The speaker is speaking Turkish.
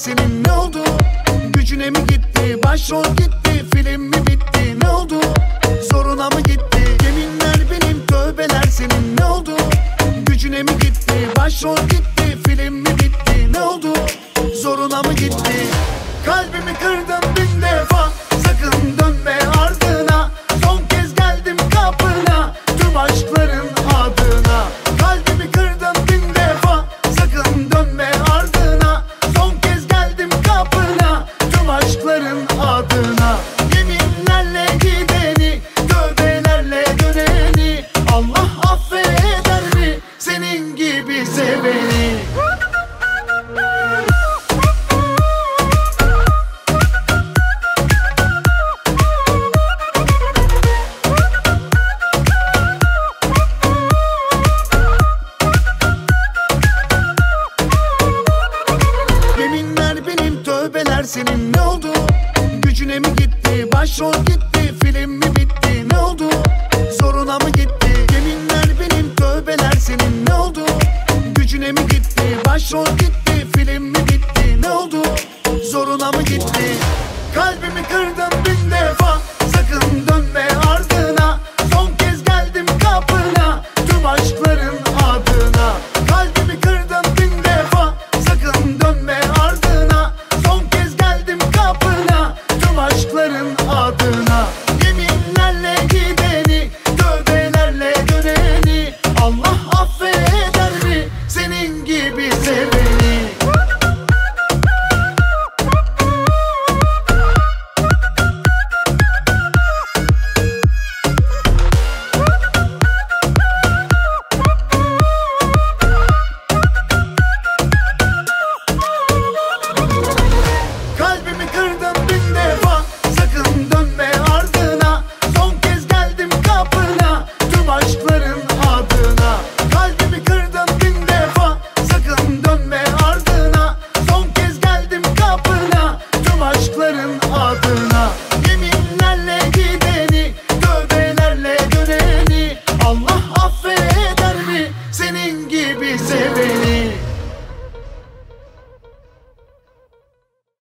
senin ne oldu? Gücüne mi gitti? Başrol gitti, film mi bitti? Ne oldu? Zoruna mı gitti? Yeminler benim, tövbeler senin ne oldu? Gücüne mi gitti? Başrol gitti, film mi bitti? Ne oldu? Zoruna mı gitti? Kalbimi kırdın bin defa, sakın dönme ardına. Son kez geldim kapına, tüm aşkların adına. Kalbimi kırdın bin defa, sakın dönme ardına. Son kez geldim kapına, tüm aşkların adına. Yeminlerle gideni, tövbelerle döneni. Allah affeder mi senin gibi seveni? Tövbeler senin ne oldu? Gücüne mi gitti? Başrol gitti, film mi bitti? Ne oldu? Zoruna mı gitti? Yeminler benim, tövbeler senin ne oldu? Gücüne mi gitti? Başrol gitti, film mi bitti? Ne oldu? Zoruna mı gitti? Kalbimi kırdın bin defa, sakın dönme ardına. Son kez geldim kapına, tüm aşkların adına. Kalbimi kırdın bin defa, sakın dönme ardına. Son kez geldim kapına, tüm aşkların adına. Yeminlerle gideni, tövbelerle döneni. Allah